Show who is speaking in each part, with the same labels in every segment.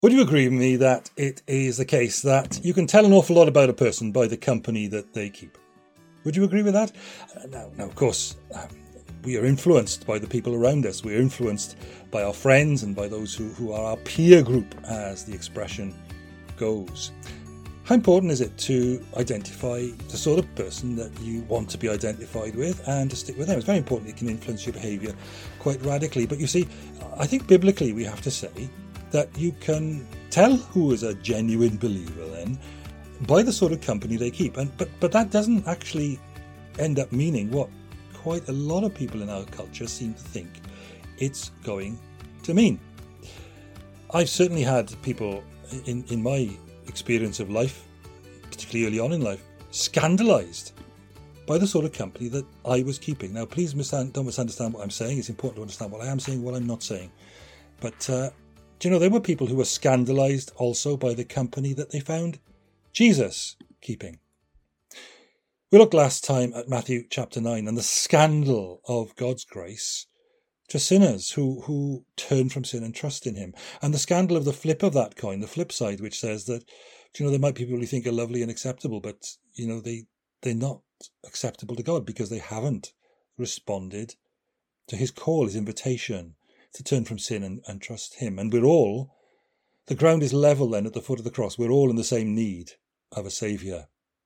Speaker 1: Would you agree with me that it is the case that you can tell an awful lot about a person by the company that they keep? Would you agree with that? Now, of course, we are influenced by the people around us. We're influenced by our friends and by those who are our peer group, as the expression goes. How important is it to identify the sort of person that you want to be identified with and to stick with them? It's very important. It can influence your behaviour quite radically. But you see, I think biblically we have to say that you can tell who is a genuine believer then by the sort of company they keep. But that doesn't actually end up meaning what quite a lot of people in our culture seem to think it's going to mean. I've certainly had people in my experience of life, particularly early on in life, scandalised by the sort of company that I was keeping. Now, please don't misunderstand what I'm saying. It's important to understand what I am saying, what I'm not saying. But do you know, there were people who were scandalised also by the company that they found Jesus keeping. We looked last time at Matthew chapter 9 and the scandal of God's grace to sinners who turn from sin and trust in him. And the scandal of the flip of that coin, the flip side, which says that, you know, there might be people who think are lovely and acceptable, but, you know, they're not acceptable to God because they haven't responded to his call, his invitation to turn from sin and trust him. And the ground is level then at the foot of the cross. We're all in the same need of a saviour.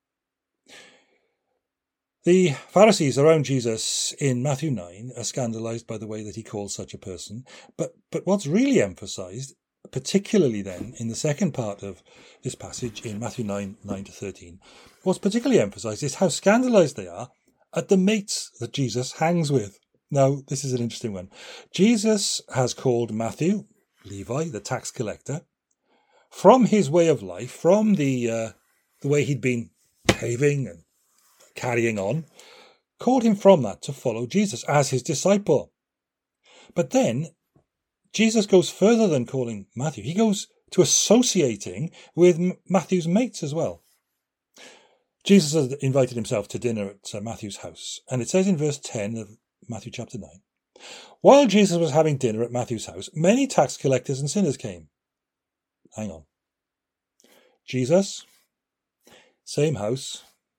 Speaker 1: The Pharisees around Jesus in Matthew 9 are scandalised by the way that he calls such a person. But what's really emphasised, particularly then in the second part of this passage in Matthew 9:9-13, what's particularly emphasised is how scandalised they are at the mates that Jesus hangs with. Now, this is an interesting one. Jesus has called Matthew, Levi, the tax collector, from his way of life, from the way he'd been behaving and carrying on, called him from that to follow Jesus as his disciple. But then Jesus goes further than calling Matthew. He goes to associating with Matthew's mates as well. Jesus has invited himself to dinner at Matthew's house. And it says in verse 10 of Matthew chapter 9, while Jesus was having dinner at Matthew's house, many tax collectors and sinners came. Hang on. Jesus, same house,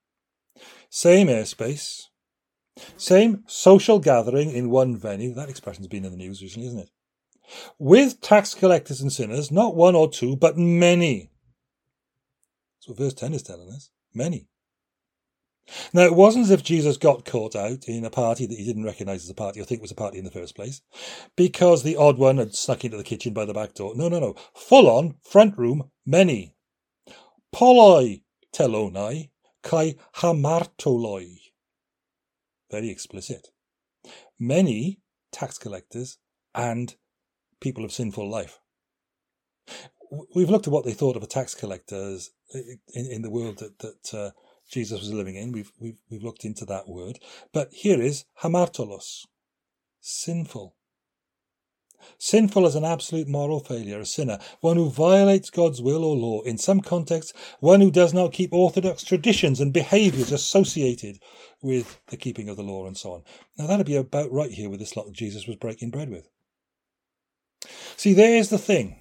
Speaker 1: same airspace, same social gathering in one venue. That expression's been in the news recently, isn't it? With tax collectors and sinners, not one or two, but many. That's what verse 10 is telling us. Many. Now, it wasn't as if Jesus got caught out in a party that he didn't recognise as a party or think was a party in the first place, because the odd one had snuck into the kitchen by the back door. No. Full on, front room, many. Poloi telonai kai hamartoloi. Very explicit. Many tax collectors and people of sinful life. We've looked at what they thought of a tax collector in the world that Jesus was living in. We've looked into that word. But here is hamartolos, sinful. Sinful as an absolute moral failure, a sinner, one who violates God's will or law. In some contexts, one who does not keep orthodox traditions and behaviours associated with the keeping of the law and so on. Now that'd be about right here with this lot that Jesus was breaking bread with. See, there's the thing.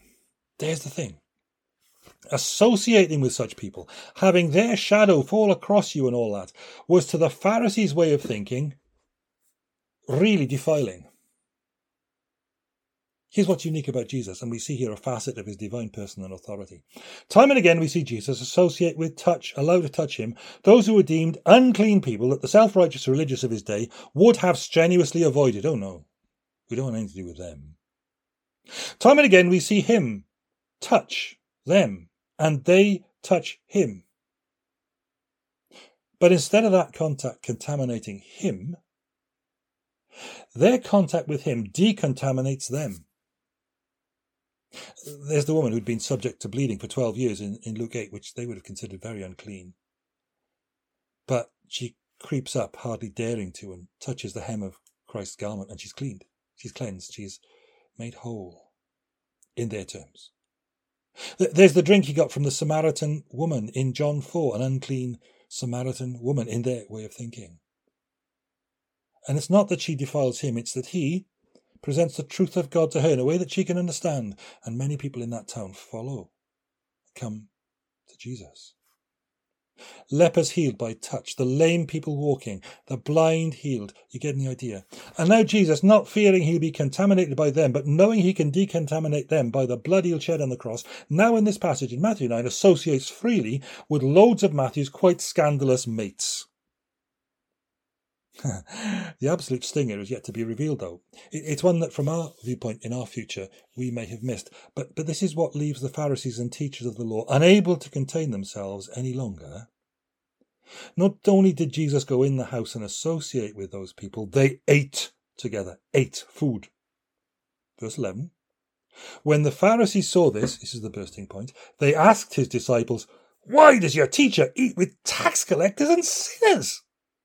Speaker 1: Associating with such people, having their shadow fall across you and all that, was to the Pharisees' way of thinking really defiling. Here's what's unique about Jesus, and we see here a facet of his divine person and authority. Time and again we see Jesus associate with allow to touch him, those who were deemed unclean people that the self-righteous religious of his day would have strenuously avoided. Oh no, we don't want anything to do with them. Time and again we see him touch them, and they touch him. But instead of that contact contaminating him, their contact with him decontaminates them. There's the woman who'd been subject to bleeding for 12 years in Luke 8, which they would have considered very unclean. But she creeps up, hardly daring to, and touches the hem of Christ's garment, and she's cleaned. She's cleansed. She's made whole in their terms. There's the drink he got from the Samaritan woman in John 4, an unclean Samaritan woman in their way of thinking. And it's not that she defiles him, it's that he presents the truth of God to her in a way that she can understand, and many people in that town follow, come to Jesus. Lepers healed by touch, the lame people walking, the blind healed. You get the idea. And now Jesus, not fearing he'll be contaminated by them, but knowing he can decontaminate them by the blood he'll shed on the cross, now in this passage in Matthew 9 associates freely with loads of Matthew's quite scandalous mates. The absolute stinger is yet to be revealed, though. It's one that, from our viewpoint in our future, we may have missed. But this is what leaves the Pharisees and teachers of the law unable to contain themselves any longer. Not only did Jesus go in the house and associate with those people, they ate together, ate food. Verse 11. When the Pharisees saw this is the bursting point, they asked his disciples, "Why does your teacher eat with tax collectors and sinners?"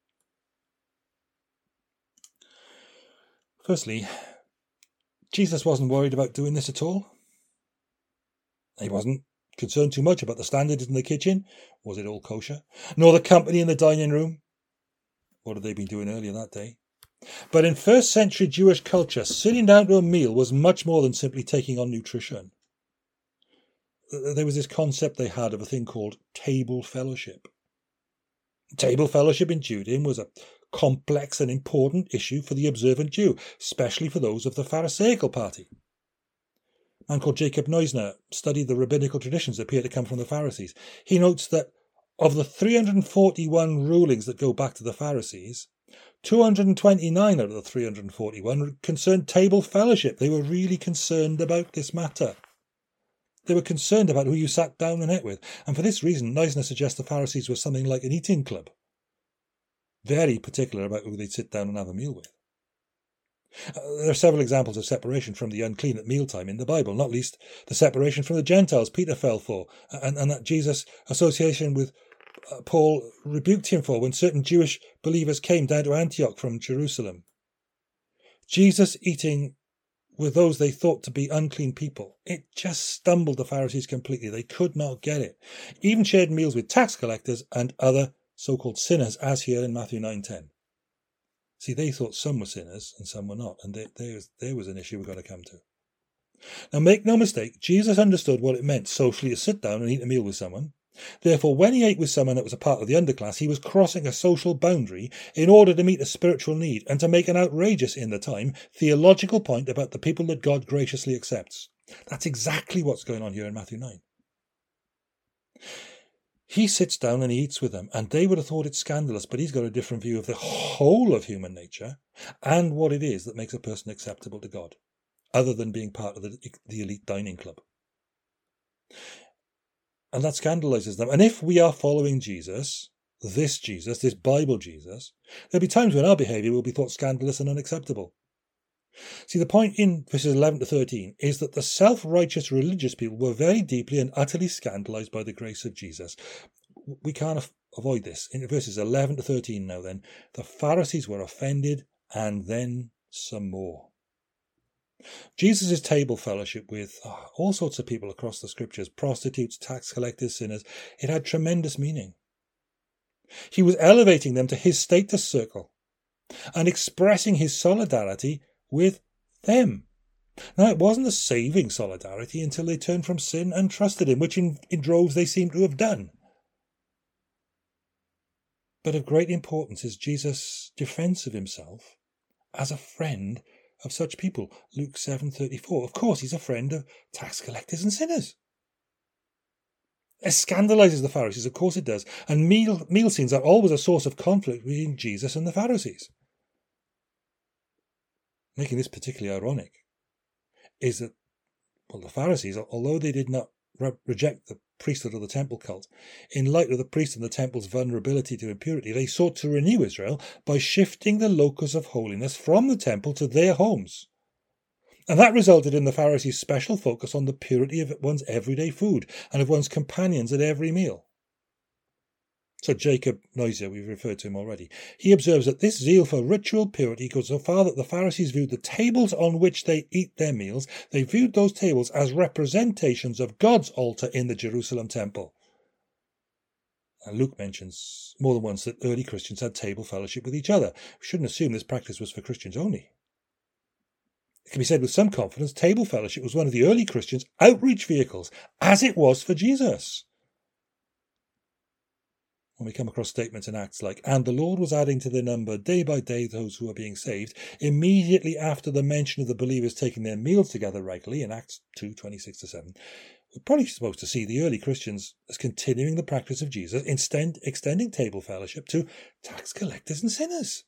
Speaker 1: Firstly, Jesus wasn't worried about doing this at all. He wasn't concerned too much about the standards in the kitchen. Was it all kosher? Nor the company in the dining room. What had they been doing earlier that day? But in first century Jewish culture, sitting down to a meal was much more than simply taking on nutrition. There was this concept they had of a thing called table fellowship. Table fellowship in Judaism was a complex and important issue for the observant Jew, especially for those of the Pharisaical party. A man called Jacob Neusner studied the rabbinical traditions that appear to come from the Pharisees. He notes that of the 341 rulings that go back to the Pharisees, 229 out of the 341 concerned table fellowship. They were really concerned about this matter. They were concerned about who you sat down and ate with. And for this reason, Neusner suggests the Pharisees were something like an eating club. Very particular about who they'd sit down and have a meal with. There are several examples of separation from the unclean at mealtime in the Bible, not least the separation from the Gentiles Peter fell for, and that Jesus' association with Paul rebuked him for when certain Jewish believers came down to Antioch from Jerusalem. Jesus eating with those they thought to be unclean people. It just stumbled the Pharisees completely. They could not get it. Even shared meals with tax collectors and other so-called sinners, as here in Matthew 9:10. See, they thought some were sinners and some were not, and there was an issue we're going to come to. Now, make no mistake, Jesus understood what it meant socially to sit down and eat a meal with someone. Therefore, when he ate with someone that was a part of the underclass, he was crossing a social boundary in order to meet a spiritual need and to make an outrageous, in the time, theological point about the people that God graciously accepts. That's exactly what's going on here in Matthew 9. He sits down and he eats with them, and they would have thought it scandalous, but he's got a different view of the whole of human nature and what it is that makes a person acceptable to God, other than being part of the elite dining club. And that scandalizes them. And if we are following Jesus, this Bible Jesus, there'll be times when our behaviour will be thought scandalous and unacceptable. See, the point in verses 11 to 13 is that the self-righteous religious people were very deeply and utterly scandalized by the grace of Jesus. We can't avoid this. In verses 11 to 13 now then, the Pharisees were offended, and then some more. Jesus' table fellowship with all sorts of people across the scriptures, prostitutes, tax collectors, sinners, it had tremendous meaning. He was elevating them to his status circle and expressing his solidarity with them. Now, it wasn't a saving solidarity until they turned from sin and trusted him, which in droves they seem to have done. But of great importance is Jesus' defence of himself as a friend of such people. Luke 7:34. Of course, he's a friend of tax collectors and sinners. It scandalizes the Pharisees, of course it does. And meal scenes are always a source of conflict between Jesus and the Pharisees. Making this particularly ironic is that, the Pharisees, although they did not reject the priesthood of the temple cult, in light of the priest and the temple's vulnerability to impurity, they sought to renew Israel by shifting the locus of holiness from the temple to their homes. And that resulted in the Pharisees' special focus on the purity of one's everyday food and of one's companions at every meal. So Jacob Neusner, we've referred to him already, he observes that this zeal for ritual purity goes so far that the Pharisees viewed the tables on which they eat their meals, they viewed those tables as representations of God's altar in the Jerusalem temple. And Luke mentions more than once that early Christians had table fellowship with each other. We shouldn't assume this practice was for Christians only. It can be said with some confidence, table fellowship was one of the early Christians' outreach vehicles, as it was for Jesus. When we come across statements in Acts like, and the Lord was adding to their number day by day those who were being saved, immediately after the mention of the believers taking their meals together regularly in Acts 2, 26-7, we're probably supposed to see the early Christians as continuing the practice of Jesus, extending table fellowship to tax collectors and sinners.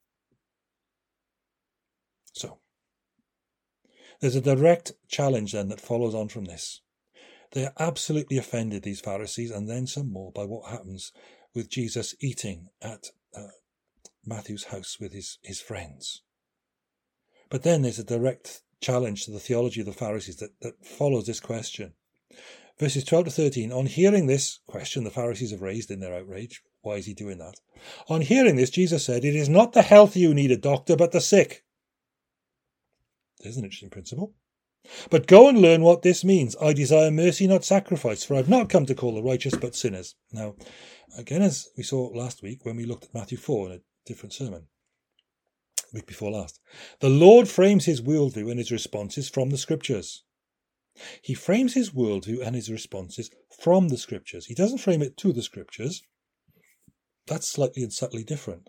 Speaker 1: So, there's a direct challenge then that follows on from this. They are absolutely offended, these Pharisees, and then some more, by what happens with Jesus eating at Matthew's house with his friends. But then there's a direct challenge to the theology of the Pharisees that follows this question. Verses 12 to 13, on hearing this question the Pharisees have raised in their outrage, why is he doing that? On hearing this, Jesus said, it is not the healthy who need a doctor, but the sick. There's an interesting principle. But go and learn what this means. I desire mercy, not sacrifice, for I've not come to call the righteous, but sinners. Now, again, as we saw last week when we looked at Matthew 4 in a different sermon, week before last, the Lord frames his worldview and his responses from the Scriptures. He frames his worldview and his responses from the Scriptures. He doesn't frame it to the Scriptures. That's slightly and subtly different.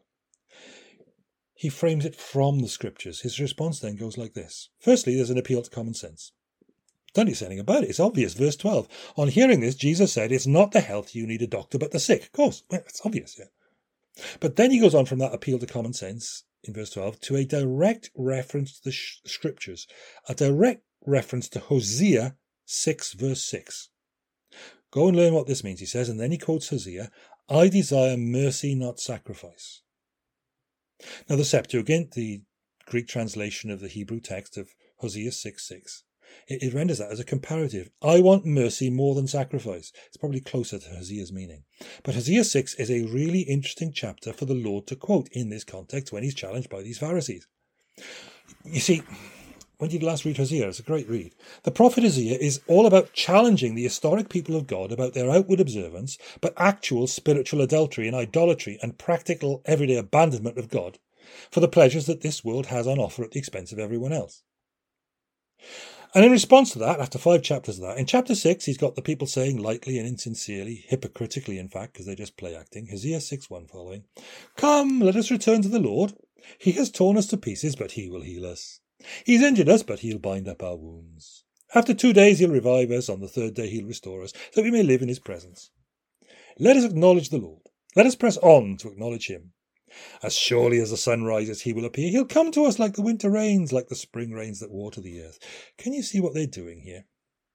Speaker 1: He frames it from the Scriptures. His response then goes like this. Firstly, there's an appeal to common sense. Don't need to say anything about it. It's obvious. Verse 12. On hearing this, Jesus said, it's not the healthy who need a doctor, but the sick. Of course, well, it's obvious, yeah. But then he goes on from that appeal to common sense in verse 12 to a direct reference to the Scriptures, a direct reference to Hosea 6, verse 6. Go and learn what this means, he says, and then he quotes Hosea, I desire mercy, not sacrifice. Now, the Septuagint, the Greek translation of the Hebrew text of Hosea 6:6, it renders that as a comparative. I want mercy more than sacrifice. It's probably closer to Hosea's meaning. But Hosea 6 is a really interesting chapter for the Lord to quote in this context when he's challenged by these Pharisees. You see, when did you last read Hosea? It's a great read. The prophet Hosea is all about challenging the historic people of God about their outward observance, but actual spiritual adultery and idolatry and practical everyday abandonment of God for the pleasures that this world has on offer at the expense of everyone else. And in response to that, after 5 chapters of that, in chapter 6, he's got the people saying lightly and insincerely, hypocritically in fact, because they're just play acting, Hosea 6:1 following, come, let us return to the Lord. He has torn us to pieces, but he will heal us. He's injured us, but he'll bind up our wounds. After 2 days he'll revive us, on the 3rd day he'll restore us, that we may live in his presence. Let us acknowledge the Lord. Let us press on to acknowledge him. As surely as the sun rises, he will appear. He'll come to us like the winter rains, like the spring rains that water the earth. Can you see what they're doing here?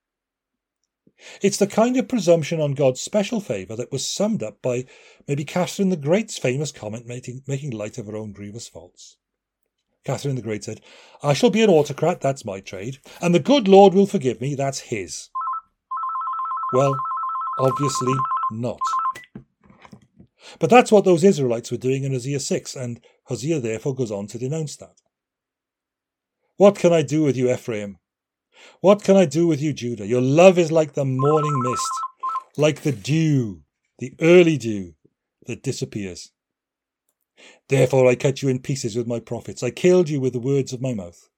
Speaker 1: It's the kind of presumption on God's special favour that was summed up by maybe Catherine the Great's famous comment making light of her own grievous faults. Catherine the Great said, I shall be an autocrat, that's my trade, and the good Lord will forgive me, that's his. Well, obviously not. But that's what those Israelites were doing in Hosea 6, and Hosea therefore goes on to denounce that. What can I do with you, Ephraim? What can I do with you, Judah? Your love is like the morning mist, like the dew, the early dew that disappears. Therefore I cut you in pieces with my prophets. I killed you with the words of my mouth.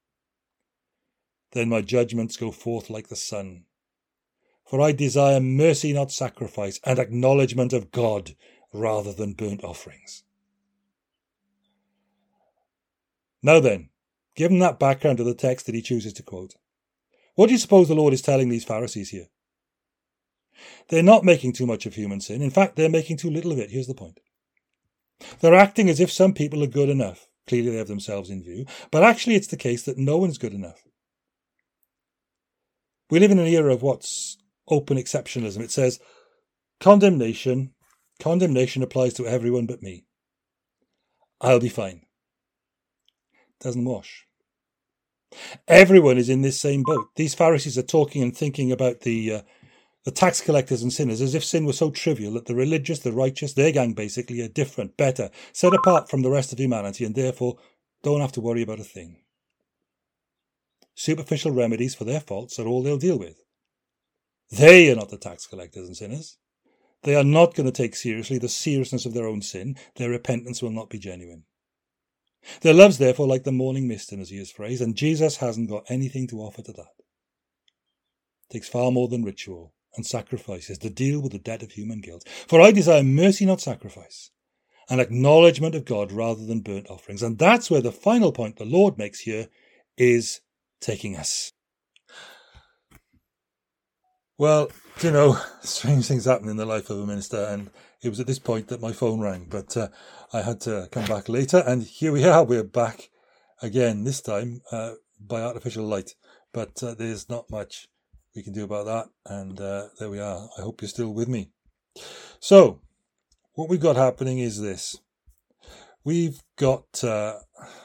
Speaker 1: Then my judgments go forth like the sun. For I desire mercy, not sacrifice, and acknowledgement of God rather than burnt offerings. Now then, given that background to the text that he chooses to quote, what do you suppose the Lord is telling these Pharisees here? They're not making too much of human sin. In fact, they're making too little of it. Here's the point. They're acting as if some people are good enough. Clearly they have themselves in view. But actually it's the case that no one's good enough. We live in an era of what's open exceptionalism. It says, condemnation applies to everyone but me. I'll be fine. Doesn't wash. Everyone is in this same boat. These Pharisees are talking and thinking about the tax collectors and sinners as if sin was so trivial that the religious, the righteous, their gang basically are different, better, set apart from the rest of humanity and therefore don't have to worry about a thing. Superficial remedies for their faults are all they'll deal with. They are not the tax collectors and sinners. They are not going to take seriously the seriousness of their own sin. Their repentance will not be genuine. Their love's therefore like the morning mist, in Hosea's phrase, and Jesus hasn't got anything to offer to that. It takes far more than ritual and sacrifices to deal with the debt of human guilt. For I desire mercy, not sacrifice, an acknowledgement of God rather than burnt offerings. And that's where the final point the Lord makes here is taking us. Well, strange things happen in the life of a minister, and it was at this point that my phone rang, but I had to come back later, and here we are. We're back again, this time by artificial light, but there's not much we can do about that, and there we are. I hope you're still with me. So, what we've got happening is this. We've got a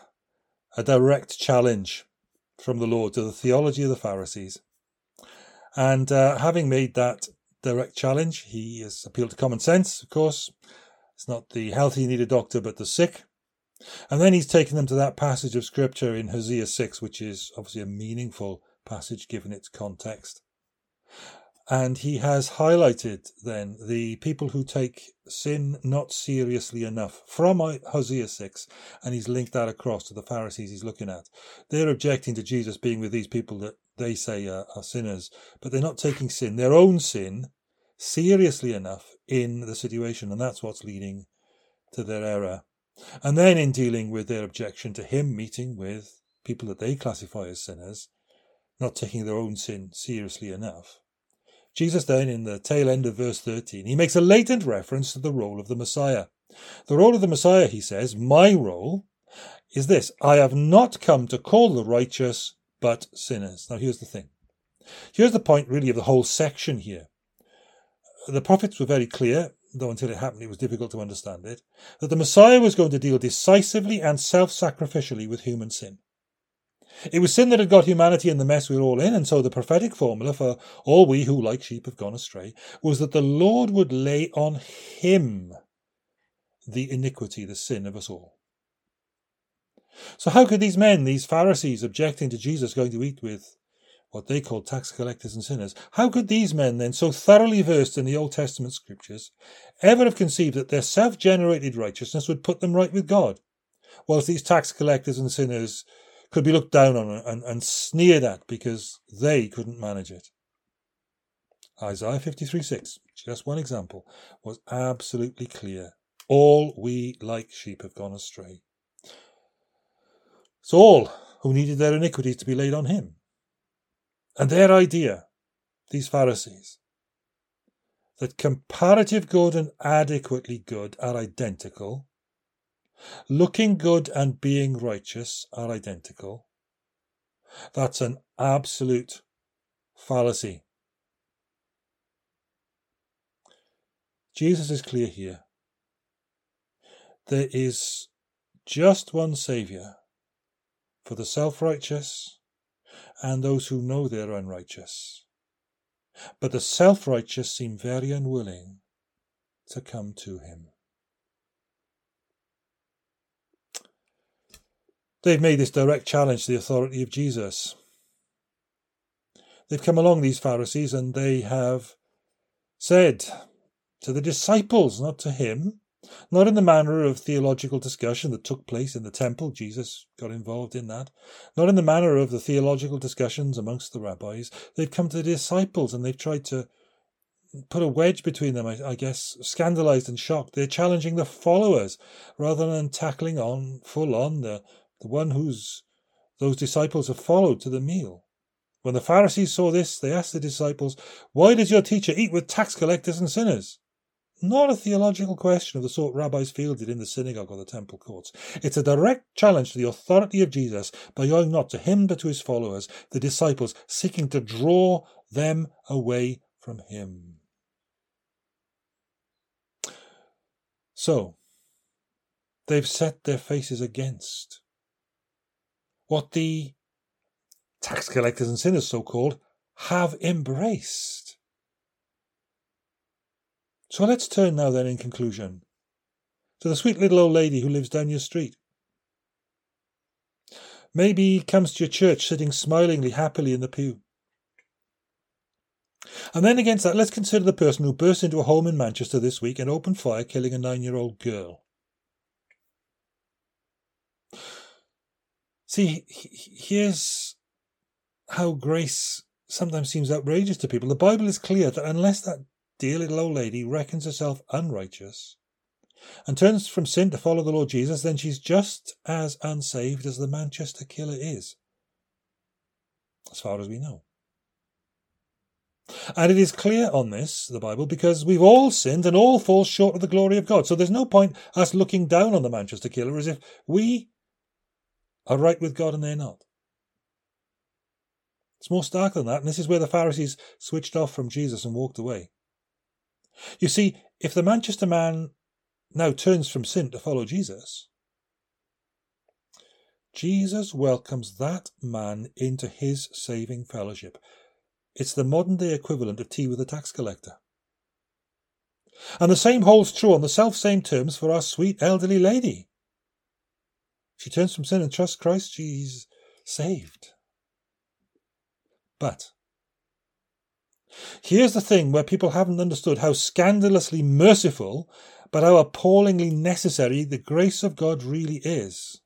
Speaker 1: direct challenge from the Lord to the theology of the Pharisees. And having made that direct challenge, he has appealed to common sense, of course. It's not the healthy who need a doctor, but the sick. And then he's taken them to that passage of Scripture in Hosea 6, which is obviously a meaningful passage given its context. And he has highlighted then the people who take sin not seriously enough from Hosea 6, and he's linked that across to the Pharisees he's looking at. They're objecting to Jesus being with these people that they say are sinners, but they're not taking sin, their own sin, seriously enough in the situation, and that's what's leading to their error. And then in dealing with their objection to him meeting with people that they classify as sinners, not taking their own sin seriously enough, Jesus then, in the tail end of verse 13, he makes a latent reference to the role of the Messiah. The role of the Messiah, he says, my role is this: I have not come to call the righteous, but sinners. Now here's the thing. Here's the point really of the whole section here. The prophets were very clear, though until it happened it was difficult to understand it, that the Messiah was going to deal decisively and self-sacrificially with human sin. It was sin that had got humanity in the mess we're all in, and so the prophetic formula for all we who like sheep have gone astray was that the Lord would lay on him the iniquity, the sin of us all. So how could these men, these Pharisees, objecting to Jesus going to eat with what they called tax collectors and sinners, how could these men then, so thoroughly versed in the Old Testament scriptures, ever have conceived that their self-generated righteousness would put them right with God, whilst these tax collectors and sinners could be looked down on and sneered at because they couldn't manage it? Isaiah 53:6, just one example, was absolutely clear. All we like sheep have gone astray. So all who needed their iniquities to be laid on him. And their idea, these Pharisees, that comparative good and adequately good are identical, looking good and being righteous are identical, that's an absolute fallacy. Jesus is clear here. There is just one Saviour for the self-righteous and those who know they're unrighteous. But the self-righteous seem very unwilling to come to him. They've made this direct challenge to the authority of Jesus. They've come along, these Pharisees, and they have said to the disciples, not to him, not in the manner of theological discussion that took place in the temple. Jesus got involved in that. Not in the manner of the theological discussions amongst the rabbis. They've come to the disciples and they've tried to put a wedge between them, I guess, scandalized and shocked. They're challenging the followers rather than tackling on full on the one whose those disciples have followed to the meal. When the Pharisees saw this, they asked the disciples, "Why does your teacher eat with tax collectors and sinners?" Not a theological question of the sort rabbis fielded in the synagogue or the temple courts. It's a direct challenge to the authority of Jesus by going not to him but to his followers, the disciples, seeking to draw them away from him. So, they've set their faces against what the tax collectors and sinners, so-called, have embraced. So let's turn now then, in conclusion, to the sweet little old lady who lives down your street. Maybe comes to your church sitting smilingly, happily in the pew. And then against that, let's consider the person who burst into a home in Manchester this week and opened fire, killing a 9-year-old girl. See, here's how grace sometimes seems outrageous to people. The Bible is clear that unless that dear little old lady reckons herself unrighteous and turns from sin to follow the Lord Jesus, then she's just as unsaved as the Manchester killer is, as far as we know. And it is clear on this, the Bible, because we've all sinned and all fall short of the glory of God. So there's no point us looking down on the Manchester killer as if we are right with God and they're not. It's more stark than that, and this is where the Pharisees switched off from Jesus and walked away. You see, if the Manchester man now turns from sin to follow Jesus, Jesus welcomes that man into his saving fellowship. It's the modern-day equivalent of tea with a tax collector. And the same holds true on the self-same terms for our sweet elderly lady. If she turns from sin and trusts Christ, she's saved. But here's the thing where people haven't understood how scandalously merciful, but how appallingly necessary the grace of God really is.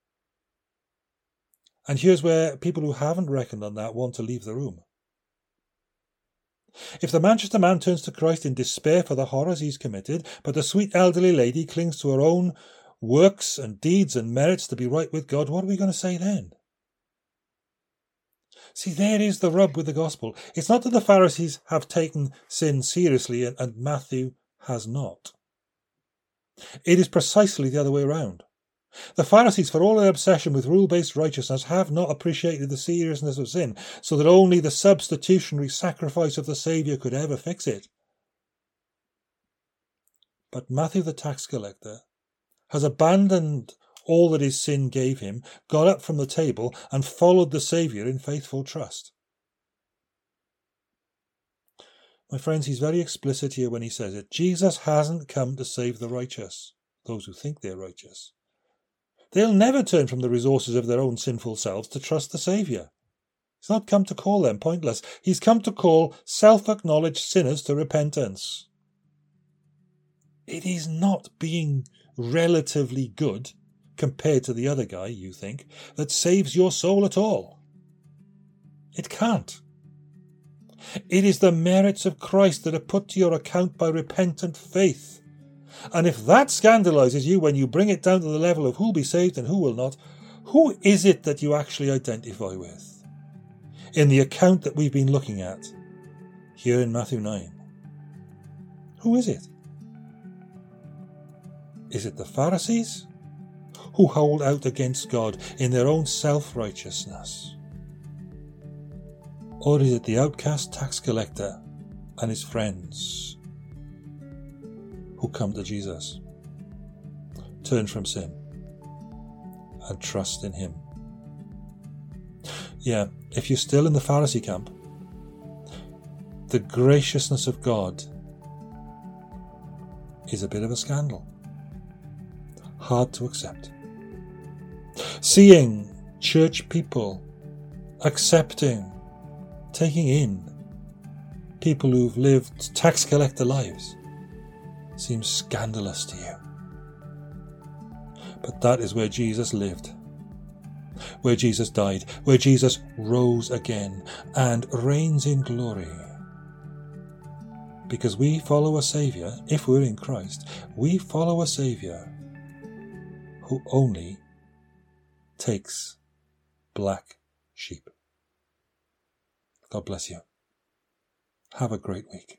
Speaker 1: And here's where people who haven't reckoned on that want to leave the room. If the Manchester man turns to Christ in despair for the horrors he's committed, but the sweet elderly lady clings to her own works and deeds and merits to be right with God, what are we going to say then? See, there is the rub with the gospel. It's not that the Pharisees have taken sin seriously and Matthew has not. It is precisely the other way around. The Pharisees, for all their obsession with rule-based righteousness, have not appreciated the seriousness of sin, so that only the substitutionary sacrifice of the Saviour could ever fix it. But Matthew the tax collector has abandoned all that his sin gave him, got up from the table, and followed the Saviour in faithful trust. My friends, he's very explicit here when he says it. Jesus hasn't come to save the righteous, those who think they're righteous. They'll never turn from the resources of their own sinful selves to trust the Saviour. He's not come to call them pointless. He's come to call self-acknowledged sinners to repentance. It is not being relatively good compared to the other guy, you think, that saves your soul at all. It can't. It is the merits of Christ that are put to your account by repentant faith. And if that scandalizes you when you bring it down to the level of who'll be saved and who will not, who is it that you actually identify with? In the account that we've been looking at here in Matthew 9. Who is it? Is it the Pharisees, who hold out against God in their own self-righteousness? Or is it the outcast tax collector and his friends who come to Jesus, turn from sin, and trust in him? Yeah, if you're still in the Pharisee camp, the graciousness of God is a bit of a scandal. Hard to accept. Seeing church people accepting, taking in people who've lived tax collector lives seems scandalous to you. But that is where Jesus lived, where Jesus died, where Jesus rose again and reigns in glory. Because we follow a Saviour, if we're in Christ, we follow a Saviour who only takes black sheep. God bless you. Have a great week.